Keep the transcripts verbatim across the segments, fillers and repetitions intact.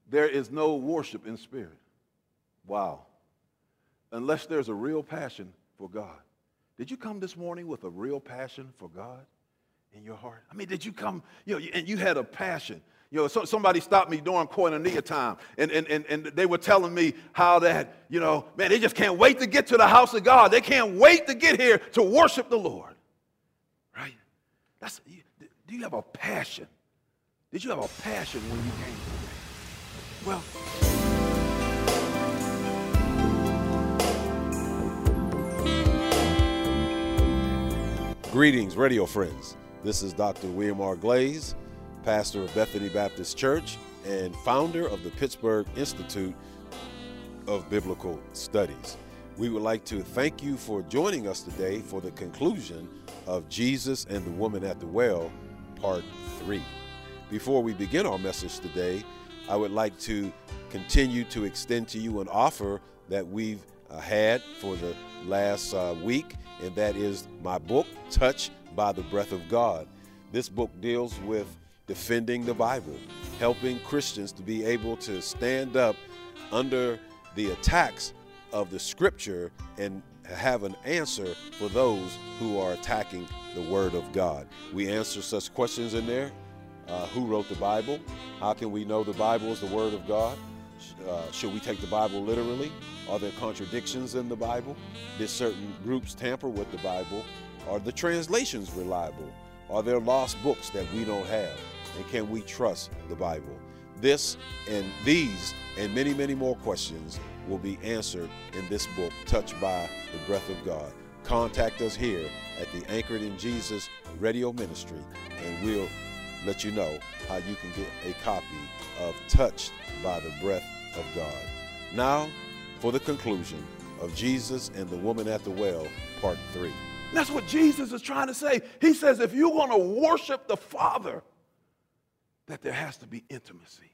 there is no worship in spirit. Wow. Unless there's a real passion for God. Did you come this morning with a real passion for God in your heart? I mean, did you come, you know, and you had a passion? You know, so, somebody stopped me during koinonia time, and, and, and, and they were telling me how that, you know, man, they just can't wait to get to the house of God. They can't wait to get here to worship the Lord. Right? That's, do you have a passion? Did you have a passion when you came today? Well, greetings, radio friends. This is Doctor William R. Glaze, pastor of Bethany Baptist Church and founder of the Pittsburgh Institute of Biblical Studies. We would like to thank you for joining us today for the conclusion of Jesus and the Woman at the Well, Part three. Before we begin our message today, I would like to continue to extend to you an offer that we've uh, had for the last uh, week, and that is my book, Touched by the Breath of God. This book deals with defending the Bible, helping Christians to be able to stand up under the attacks of the Scripture and have an answer for those who are attacking the Word of God. We answer such questions in there. Uh, who wrote the Bible? How can we know the Bible is the Word of God? Uh, should we take the Bible literally? Are there contradictions in the Bible? Did certain groups tamper with the Bible? Are the translations reliable? Are there lost books that we don't have? And can we trust the Bible? This and these and many, many more questions will be answered in this book, Touched by the Breath of God. Contact us here at the Anchored in Jesus Radio Ministry, and we'll let you know how you can get a copy of Touched by the Breath of God. Now, for the conclusion of Jesus and the Woman at the Well, Part three. That's what Jesus is trying to say. He says if you want to worship the Father, that there has to be intimacy.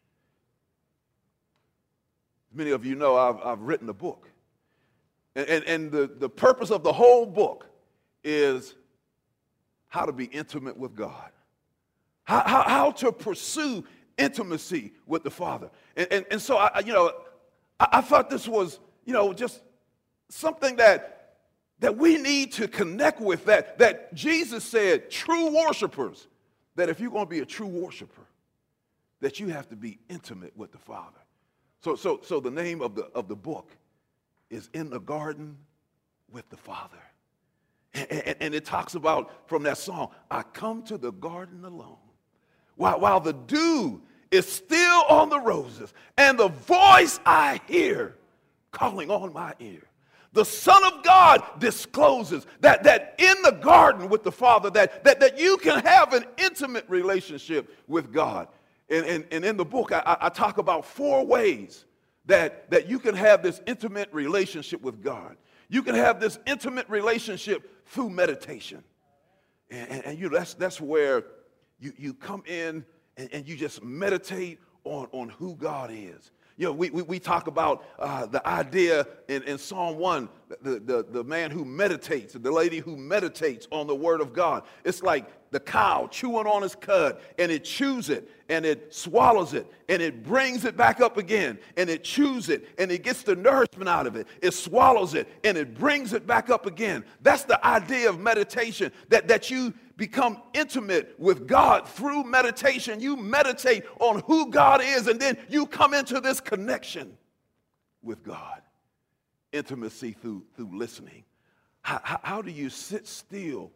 Many of you know I've, I've written a book. And, and, and the, the purpose of the whole book is how to be intimate with God. How, how, how to pursue intimacy with the Father. And, and, and so, I, you know, I, I thought this was, you know, just something that, that we need to connect with, that, that Jesus said, true worshipers, that if you're going to be a true worshiper, that you have to be intimate with the Father. So, so, so the name of the, of the book is In the Garden with the Father. And, and, and it talks about, from that song, I come to the garden alone, while, while the dew is still on the roses, and the voice I hear calling on my ear. The Son of God discloses that, that in the garden with the Father, that, that, that you can have an intimate relationship with God. And, and, and in the book, I, I talk about four ways that, that you can have this intimate relationship with God. You can have this intimate relationship through meditation. And, and, and you know, that's, that's where you, you come in and, and you just meditate on, on who God is. You know, we, we, we talk about uh, the idea in, in Psalm one, the, the, the man who meditates, the lady who meditates on the Word of God. It's like the cow chewing on its cud, and it chews it, and it swallows it, and it brings it back up again, and it chews it, and it gets the nourishment out of it. It swallows it, and it brings it back up again. That's the idea of meditation, that, that you become intimate with God through meditation. You meditate on who God is, and then you come into this connection with God. Intimacy through, through listening. How, how, how do you sit still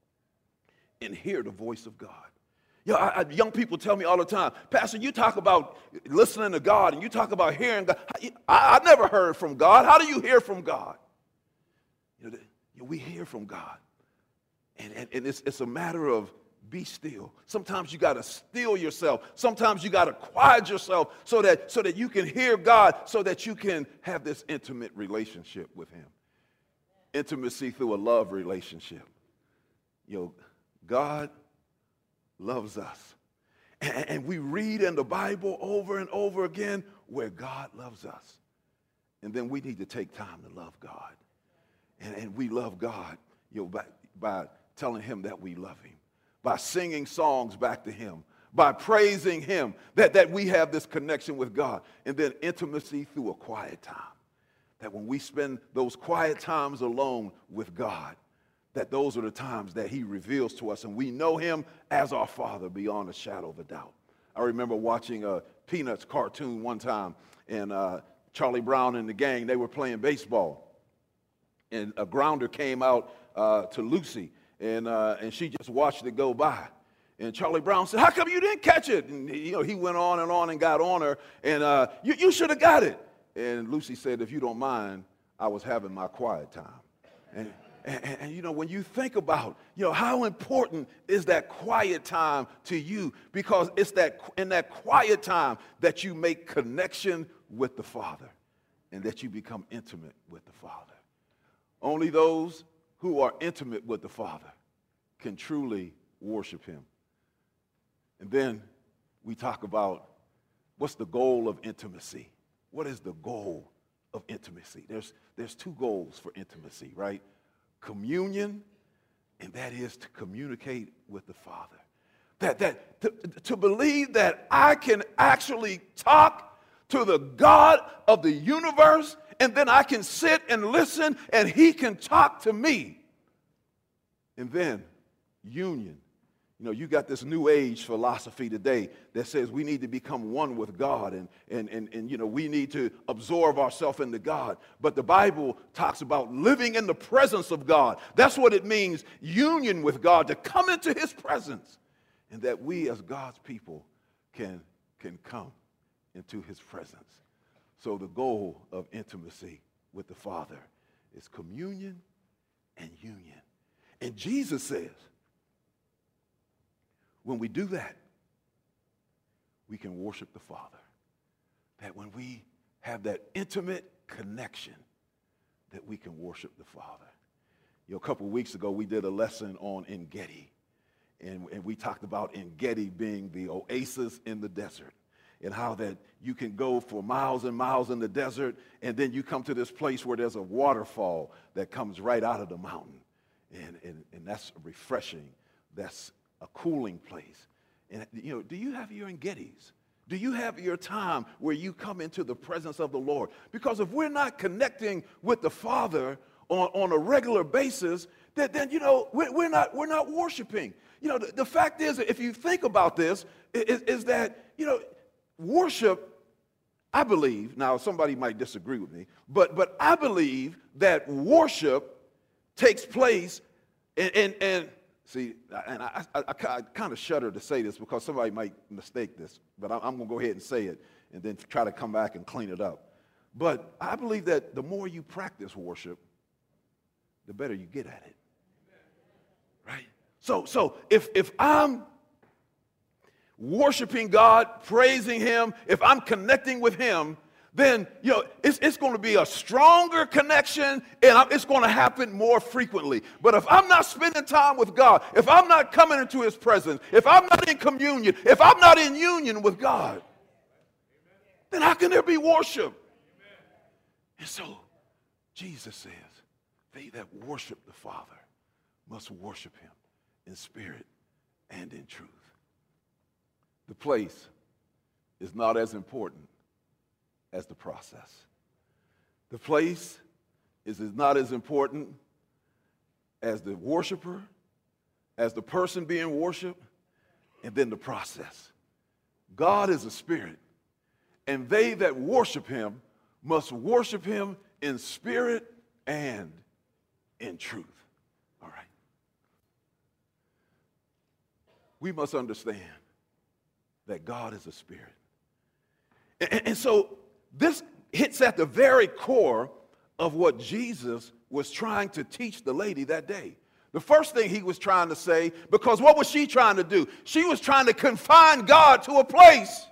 and hear the voice of God? You know, I, I, young people tell me all the time, Pastor, you talk about listening to God, and you talk about hearing God. I, I never heard from God. How do you hear from God? You know, the, you know, we hear from God. And, and, and it's, it's a matter of be still. Sometimes you got to still yourself. Sometimes you got to quiet yourself so that, so that you can hear God, so that you can have this intimate relationship with Him. Intimacy through a love relationship. You know, God loves us. And, and we read in the Bible over and over again where God loves us. And then we need to take time to love God. And, and we love God, you know, by, by telling Him that we love Him, by singing songs back to Him, by praising him, that, that we have this connection with God. And then intimacy through a quiet time. That when we spend those quiet times alone with God, that those are the times that he reveals to us and we know him as our Father beyond a shadow of a doubt. I remember watching a Peanuts cartoon one time, and uh, Charlie Brown and the gang, they were playing baseball. And a grounder came out uh, to Lucy, and, uh, and she just watched it go by. And Charlie Brown said, how come you didn't catch it? And you know, he went on and on and got on her, and uh, you, you should have got it. And Lucy said, if you don't mind, I was having my quiet time. And, and, and, and you know, when you think about, you know, how important is that quiet time to you? Because it's that in that quiet time that you make connection with the Father and that you become intimate with the Father. Only those who are intimate with the Father can truly worship him. And then we talk about what's the goal of intimacy. What is the goal of intimacy? There's, there's two goals for intimacy, right? Communion, and that is to communicate with the Father. That, that to, to believe that I can actually talk to the God of the universe, and then I can sit and listen, and he can talk to me. And then union. You know, you got this new age philosophy today that says we need to become one with God, and, and, and, and you know, we need to absorb ourselves into God. But the Bible talks about living in the presence of God. That's what it means, union with God, to come into his presence. And that we as God's people can, can come into his presence. So the goal of intimacy with the Father is communion and union. And Jesus says, when we do that, we can worship the Father. That when we have that intimate connection, that we can worship the Father. You know, a couple of weeks ago, we did a lesson on En-Gedi. And, and we talked about En-Gedi being the oasis in the desert. And how that you can go for miles and miles in the desert, and then you come to this place where there's a waterfall that comes right out of the mountain. And, and, and that's refreshing. That's a cooling place. And, you know, do you have your En-Gedis? Do you have your time where you come into the presence of the Lord? Because if we're not connecting with the Father on, on a regular basis, then, then you know, we're, we're, not, we're not worshiping. You know, the, the fact is, if you think about this, is, is that, you know, worship, I believe, now somebody might disagree with me, but, but I believe that worship takes place and, and, and see, and I, I, I, I kind of shudder to say this because somebody might mistake this, but I'm, I'm going to go ahead and say it and then try to come back and clean it up. But I believe that the more you practice worship, the better you get at it. Right? So, so if, if I'm worshiping God, praising him, if I'm connecting with him, then, you know, it's, it's going to be a stronger connection, and it's going to happen more frequently. But if I'm not spending time with God, if I'm not coming into his presence, if I'm not in communion, if I'm not in union with God, then how can there be worship? And so Jesus says, they that worship the Father must worship him in spirit and in truth. The place is not as important as the process. The place is, is not as important as the worshiper, as the person being worshiped, and then the process. God is a spirit, and they that worship him must worship him in spirit and in truth. All right. We must understand that God is a spirit. And, and so this hits at the very core of what Jesus was trying to teach the lady that day. The first thing he was trying to say, because what was she trying to do? She was trying to confine God to a place.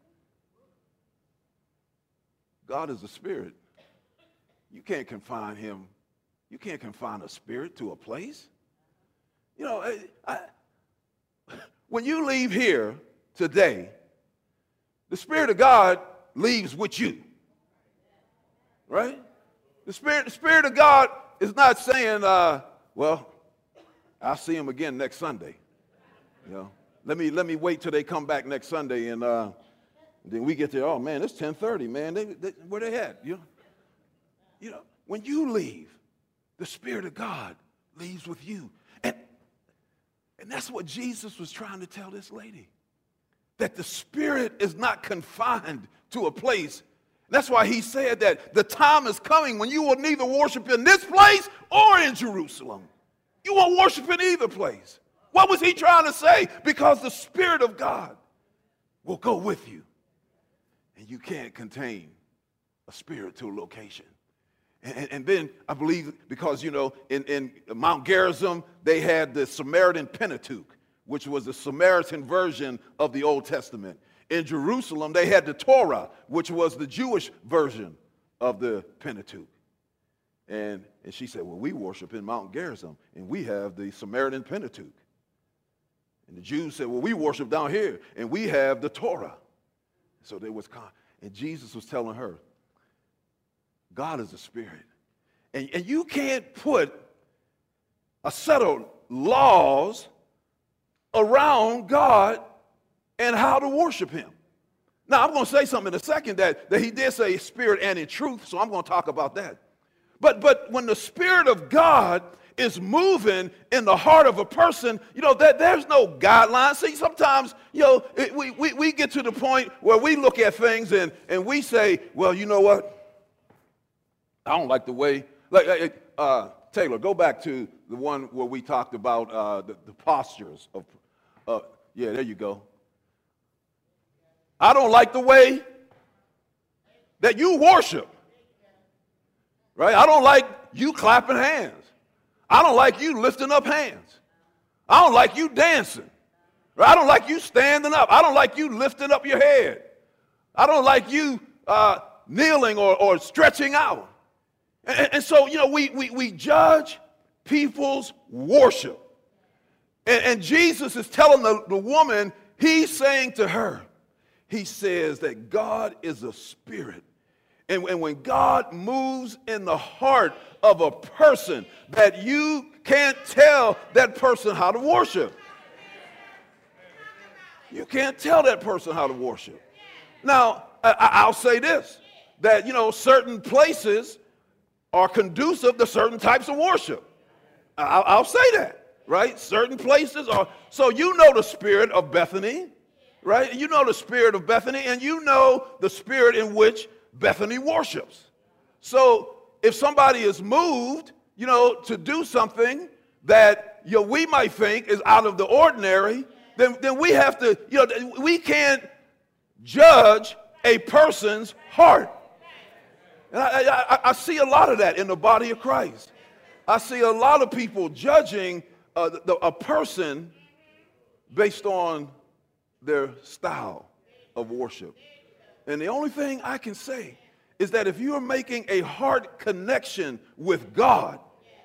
God is a spirit. You can't confine him. You can't confine a spirit to a place. You know, I, I, when you leave here today, the Spirit of God leaves with you. Right? The Spirit, the Spirit of God is not saying, uh, well, I'll see him again next Sunday. You know, let me let me wait till they come back next Sunday, and uh, then we get there. Oh man, it's ten thirty, man. They, they, where they at? You know, you know, when you leave, the Spirit of God leaves with you, and and that's what Jesus was trying to tell this lady, that the Spirit is not confined to a place. That's why he said that the time is coming when you will neither worship in this place or in Jerusalem. You won't worship in either place. What was he trying to say? Because the Spirit of God will go with you. And you can't contain a spirit to a location. And, and, and then I believe because, you know, in, in Mount Gerizim, they had the Samaritan Pentateuch, which was the Samaritan version of the Old Testament. In Jerusalem, they had the Torah, which was the Jewish version of the Pentateuch. And, and she said, well, we worship in Mount Gerizim, and we have the Samaritan Pentateuch. And the Jews said, well, we worship down here, and we have the Torah. So there was, con- and Jesus was telling her, God is a spirit. And, and you can't put a set of laws around God and how to worship him. Now, I'm going to say something in a second that, that he did say spirit and in truth, so I'm going to talk about that. But, but when the Spirit of God is moving in the heart of a person, you know, that there's no guidelines. See, sometimes, you know, it, we, we, we get to the point where we look at things and, and we say, well, you know what? I don't like the way, like, uh, Taylor, go back to the one where we talked about uh, the, the postures of, uh, yeah, there you go. I don't like the way that you worship, right? I don't like you clapping hands. I don't like you lifting up hands. I don't like you dancing. Right? I don't like you standing up. I don't like you lifting up your head. I don't like you uh, kneeling or, or stretching out. And, and so, you know, we, we, we judge people's worship. And, and Jesus is telling the, the woman, he's saying to her, he says that God is a spirit. And, and when God moves in the heart of a person, that you can't tell that person how to worship. You can't tell that person how to worship. Now, I, I'll say this, that, you know, certain places are conducive to certain types of worship. I'll, I'll say that, right? Certain places are. So you know the spirit of Bethany, right? You know the spirit of Bethany, and you know the spirit in which Bethany worships. So if somebody is moved, you know, to do something that, you know, we might think is out of the ordinary, then, then we have to, you know, we can't judge a person's heart. And I, I, I see a lot of that in the body of Christ. I see a lot of people judging uh, the, a person based on their style of worship. And the only thing I can say is that if you are making a heart connection with God,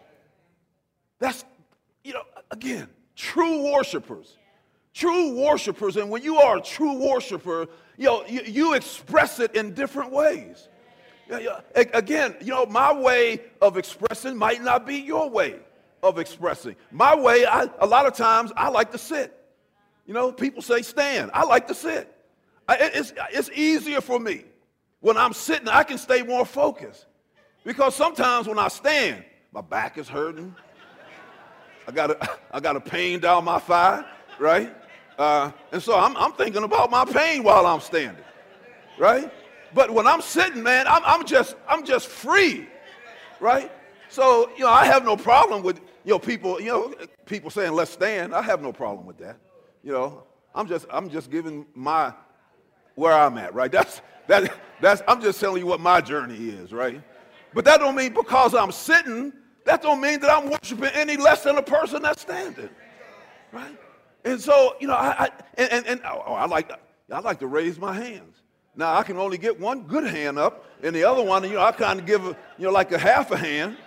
that's, you know, again, true worshipers. True worshipers, and when you are a true worshiper, you know, you, you express it in different ways. Again, you know, my way of expressing might not be your way of expressing. My way, I, a lot of times, I like to sit. You know, people say stand. I like to sit. I, it's, it's easier for me. When I'm sitting, I can stay more focused. Because sometimes when I stand, my back is hurting. I got a, I got a pain down my thigh, right? Uh, and so I'm, I'm thinking about my pain while I'm standing, right? But when I'm sitting, man, I'm, I'm just I'm just free, right? So, you know, I have no problem with, you know, people, you know, people saying let's stand. I have no problem with that. You know, I'm just I'm just giving my where I'm at, right? That's that that's I'm just telling you what my journey is, right? But that don't mean because I'm sitting, that don't mean that I'm worshiping any less than a person that's standing, right? And so, you know, I, I and, and, and oh, I like I like to raise my hands. Now, I can only get one good hand up, and the other one, you know, I kind of give, a, you know, like a half a hand.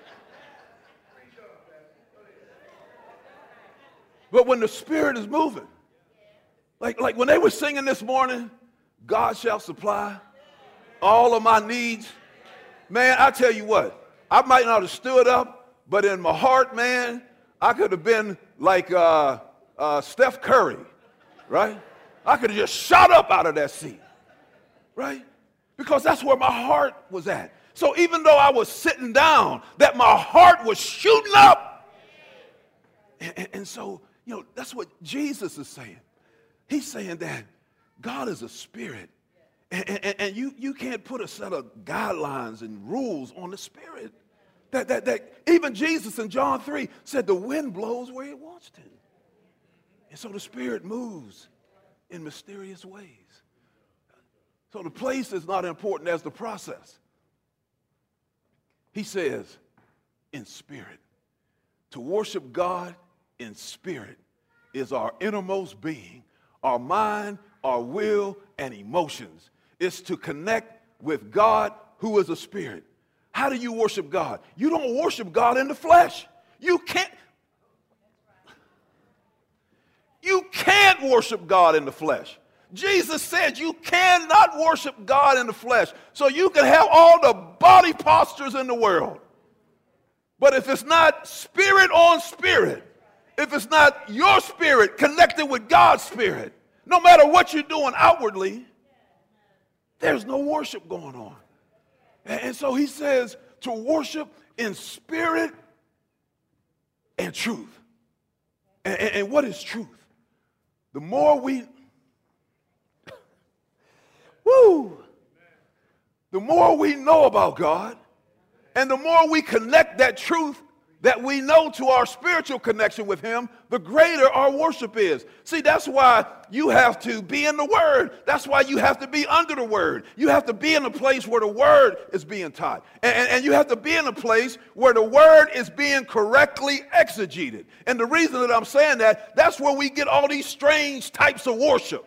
But when the Spirit is moving, like, like when they were singing this morning, God shall supply all of my needs, man, I tell you what, I might not have stood up, but in my heart, man, I could have been like uh, uh, Steph Curry, right? I could have just shot up out of that seat, right? Because that's where my heart was at. So even though I was sitting down, that my heart was shooting up. And, and, and so, you know, that's what Jesus is saying. He's saying that God is a spirit. And, and, and you, you can't put a set of guidelines and rules on the spirit. That, that, that even Jesus in John three said the wind blows where it wants to. And so the spirit moves in mysterious ways. So the place is not important as the process. He says, in spirit. To worship God in spirit is our innermost being, our mind, our will, and emotions. It's to connect with God who is a spirit. How do you worship God? You don't worship God in the flesh. You can't. You can't worship God in the flesh. Jesus said you cannot worship God in the flesh. So you can have all the body postures in the world. But if it's not spirit on spirit, if it's not your spirit connected with God's spirit, no matter what you're doing outwardly, there's no worship going on. And so he says to worship in spirit and truth. And, and, and what is truth? The more we, woo, the more we know about God, and the more we connect that truth that we know to our spiritual connection with him, the greater our worship is. See, that's why you have to be in the Word. That's why you have to be under the Word. You have to be in a place where the Word is being taught. And, and, and you have to be in a place where the Word is being correctly exegeted. And the reason that I'm saying that, that's where we get all these strange types of worship.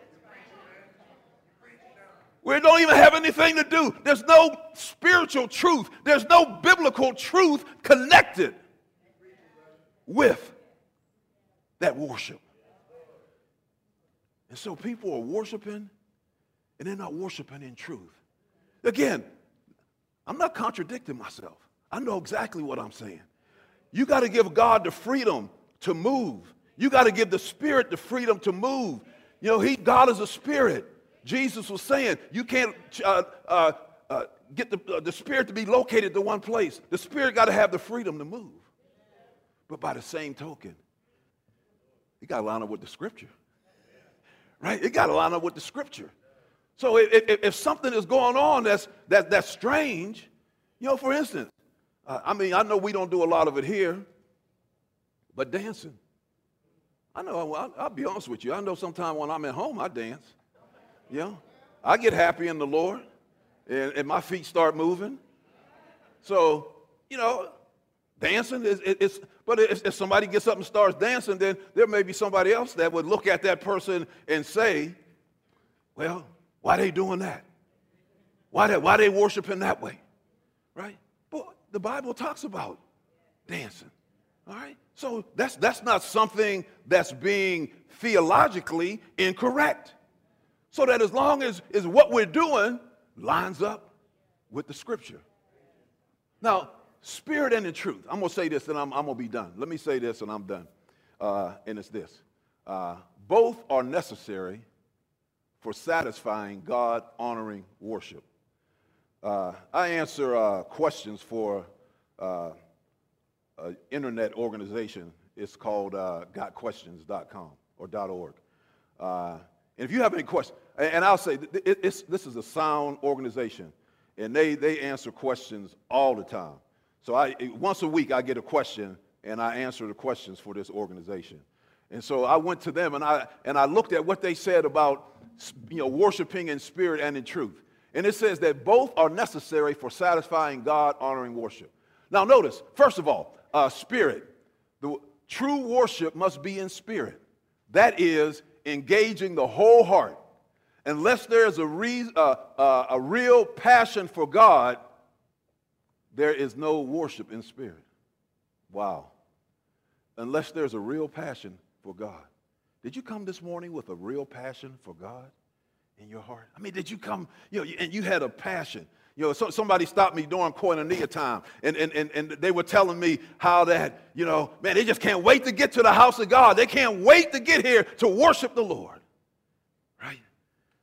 We don't even have anything to do. There's no spiritual truth. There's no biblical truth connected with that worship. And so people are worshiping, and they're not worshiping in truth. Again, I'm not contradicting myself. I know exactly what I'm saying. You got to give God the freedom to move. You got to give the Spirit the freedom to move. You know, he, God is a spirit. Jesus was saying you can't uh, uh, uh, get the, uh, the Spirit to be located to one place. The Spirit got to have the freedom to move. But by the same token, it got to line up with the Scripture. Right? It got to line up with the Scripture. So if, if, if something is going on that's, that, that's strange, you know, for instance, uh, I mean, I know we don't do a lot of it here, but dancing. I know, I'll, I'll be honest with you. I know sometimes when I'm at home, I dance. You know, I get happy in the Lord, and, and my feet start moving. So, you know, dancing is, it, it's, but if, if somebody gets up and starts dancing, then there may be somebody else that would look at that person and say, well, why are they doing that? Why they, why they worshiping that way? Right? But the Bible talks about dancing. All right? So that's, that's not something that's being theologically incorrect. So that as long as, as what we're doing lines up with the Scripture. Now, spirit and in truth. I'm going to say this and I'm, I'm going to be done. Let me say this and I'm done. Uh, and it's this. Uh, both are necessary for satisfying God-honoring worship. Uh, I answer uh, questions for uh, an internet organization. It's called uh, got questions dot com or .org. Uh, and if you have any questions, and I'll say it, it's, this is a sound organization, and they, they answer questions all the time. So I, once a week I get a question, and I answer the questions for this organization. And so I went to them, and I, and I looked at what they said about, you know, worshiping in spirit and in truth. And it says that both are necessary for satisfying God-honoring worship. Now notice, first of all, uh, spirit. The true worship must be in spirit. That is, engaging the whole heart. Unless there's a, re, uh, uh, a real passion for God, there is no worship in spirit. Wow. Unless there's a real passion for God. Did you come this morning with a real passion for God in your heart? I mean, did you come, you know, and you had a passion? You know, so, somebody stopped me during koinonia time, and, and, and, and they were telling me how that, you know, man, they just can't wait to get to the house of God. They can't wait to get here to worship the Lord.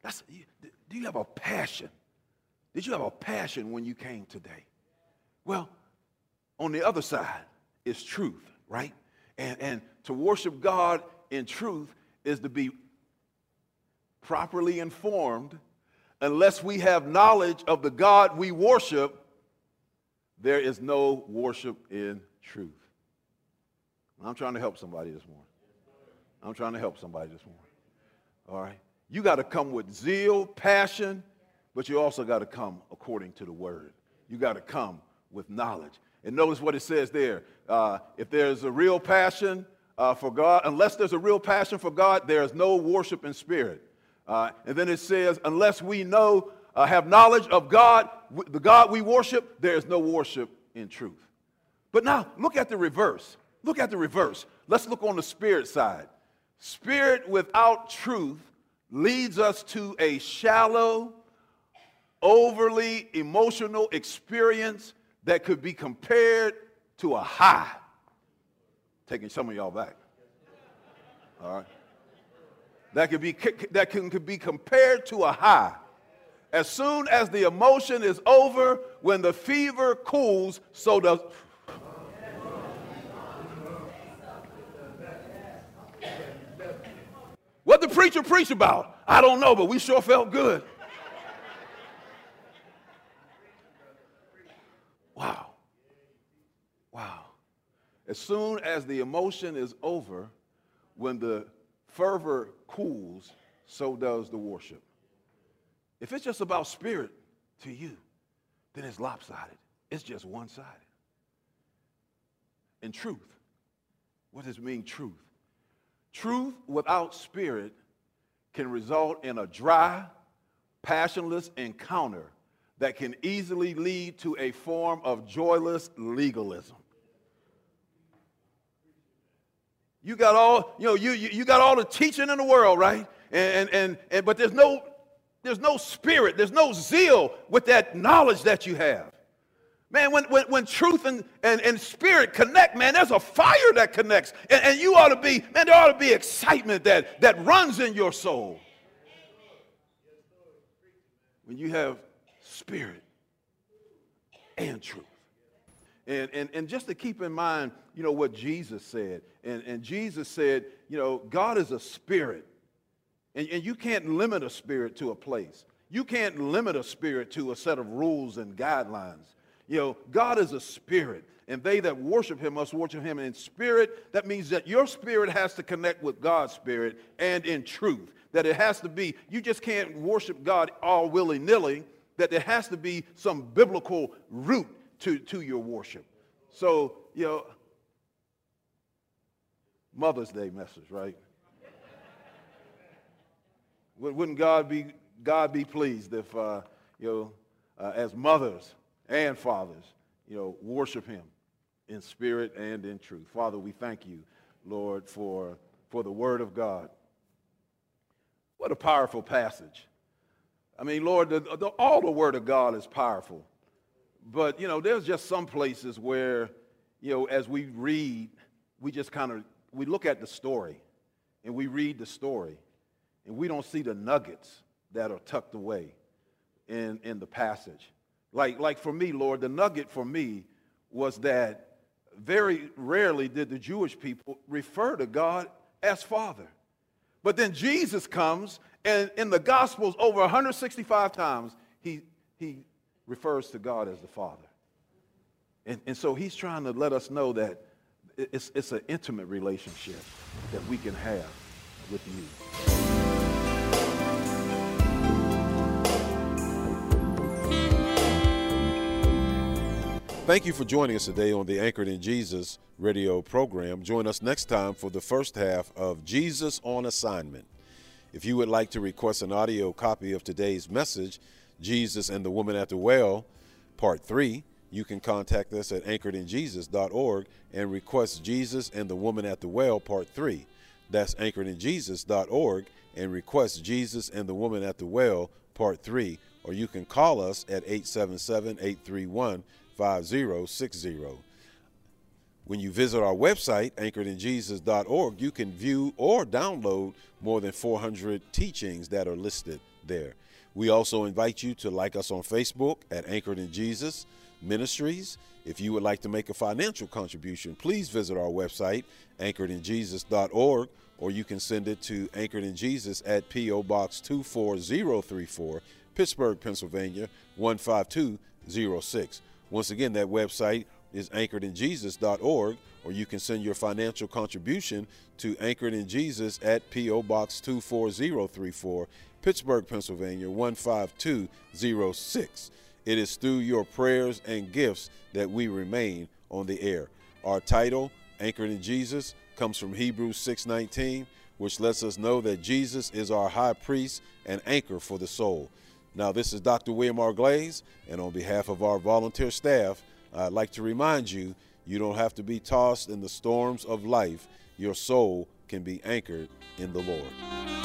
That's, do you have a passion? Did you have a passion when you came today? Well, on the other side is truth, right? And, and to worship God in truth is to be properly informed. Unless we have knowledge of the God we worship, there is no worship in truth. I'm trying to help somebody this morning. I'm trying to help somebody this morning. All right? You got to come with zeal, passion, but you also got to come according to the word. You got to come with knowledge. And notice what it says there. Uh, if there's a real passion uh, for God, unless there's a real passion for God, there is no worship in spirit. Uh, and then it says, unless we know, uh, have knowledge of God, the God we worship, there is no worship in truth. But now, look at the reverse. Look at the reverse. Let's look on the spirit side. Spirit without truth leads us to a shallow, overly emotional experience that could be compared to a high. Taking some of y'all back. All right. That could be that can could be compared to a high. As soon as the emotion is over, when the fever cools, so does. What the preacher preach about? I don't know, but we sure felt good. Wow. Wow. As soon as the emotion is over, when the fervor cools, so does the worship. If it's just about spirit to you, then it's lopsided. It's just one-sided. And truth. What does it mean, truth? Truth without spirit can result in a dry, passionless encounter that can easily lead to a form of joyless legalism. You got all, you know, you, you, you got all the teaching in the world, right? And, and, and, but there's no, there's no spirit, there's no zeal with that knowledge that you have. Man, when, when, when truth and, and, and spirit connect, man, there's a fire that connects. And, and you ought to be, man, there ought to be excitement that, that runs in your soul. When you have spirit and truth. And, and, and just to keep in mind, you know, what Jesus said. And, and Jesus said, you know, God is a spirit. And, and you can't limit a spirit to a place. You can't limit a spirit to a set of rules and guidelines. You know, God is a spirit, and they that worship him must worship him in spirit. That means that your spirit has to connect with God's spirit and in truth. That it has to be, you just can't worship God all willy-nilly, that there has to be some biblical root to, to your worship. So, you know, Mother's Day message, right? Wouldn't God be, God be pleased if, uh, you know, uh, as mothers and fathers, you know, worship him in spirit and in truth. Father, we thank you, Lord, for, for the word of God. What a powerful passage. I mean, Lord, the, the, all the word of God is powerful. But, you know, there's just some places where, you know, as we read, we just kind of, we look at the story and we read the story and we don't see the nuggets that are tucked away in, in the passage. Like, like for me, Lord, the nugget for me was that very rarely did the Jewish people refer to God as Father. But then Jesus comes, and in the Gospels, over one hundred sixty-five times, he, he refers to God as the Father. And, and so he's trying to let us know that it's, it's an intimate relationship that we can have with you. Thank you for joining us today on the Anchored in Jesus radio program. Join us next time for the first half of Jesus on Assignment. If you would like to request an audio copy of today's message, Jesus and the Woman at the Well, Part three, you can contact us at anchored in jesus dot org and request Jesus and the Woman at the Well, Part three. That's anchored in jesus dot org and request Jesus and the Woman at the Well, Part three. Or you can call us at eight seven seven, eight three one, five zero six zero. When you visit our website, anchored in jesus dot org, you can view or download more than four hundred teachings that are listed there. We also invite you to like us on Facebook at Anchored in Jesus Ministries. If you would like to make a financial contribution, please visit our website, anchored in jesus dot org, or you can send it to Anchored in Jesus at P O Box two four zero three four, Pittsburgh, Pennsylvania one five two zero six. Once again, that website is anchored in jesus dot org, or you can send your financial contribution to Anchored in Jesus at P O Box two four zero three four, Pittsburgh, Pennsylvania one five two zero six. It is through your prayers and gifts that we remain on the air. Our title, Anchored in Jesus, comes from Hebrews six nineteen, which lets us know that Jesus is our high priest and anchor for the soul. Now, this is Doctor William R. Glaze, and on behalf of our volunteer staff, I'd like to remind you, you don't have to be tossed in the storms of life. Your soul can be anchored in the Lord.